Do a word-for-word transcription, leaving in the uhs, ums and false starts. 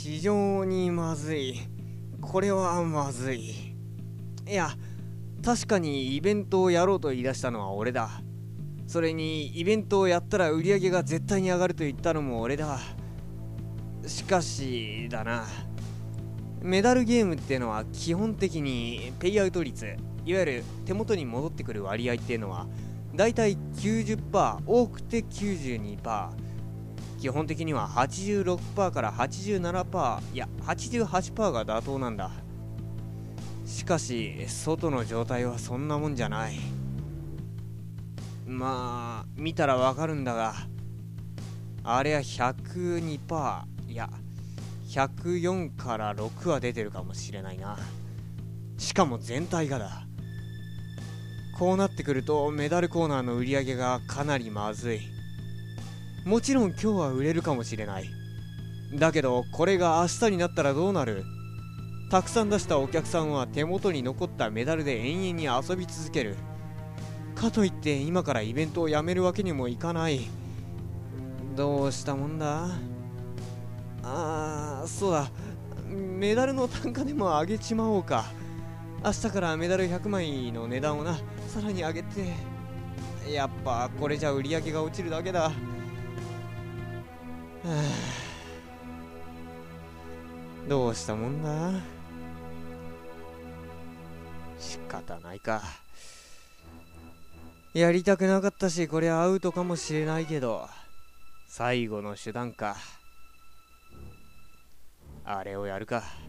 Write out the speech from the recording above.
非常にまずい。これはまずい。いや、確かにイベントをやろうと言い出したのは俺だ。それにイベントをやったら売り上げが絶対に上がると言ったのも俺だ。しかしだな、メダルゲームってのは基本的にペイアウト率、いわゆる手元に戻ってくる割合っていうのはだいたい きゅうじゅっパーセント、多くて きゅうじゅうにパーセント、基本的には はちじゅうろくパーセント から はちじゅうななパーセント、いや はちじゅうはちパーセント が妥当なんだ。しかし外の状態はそんなもんじゃない。まあ見たらわかるんだが、あれは ひゃくにパーセント、いやひゃくよんからろくは出てるかもしれないな。しかも全体がだ。こうなってくるとメダルコーナーの売り上げがかなりまずい。もちろん今日は売れるかもしれない。だけどこれが明日になったらどうなる。たくさん出したお客さんは手元に残ったメダルで延々に遊び続ける。かといって今からイベントをやめるわけにもいかない。どうしたもんだ。あー、そうだ、メダルの単価でも上げちまおうか。明日からメダルひゃくまいの値段をな、さらに上げて。やっぱこれじゃ売り上げが落ちるだけだ。はあ、どうしたもんだ。仕方ないか。やりたくなかったし、これアウトかもしれないけど、最後の手段か。あれをやるか。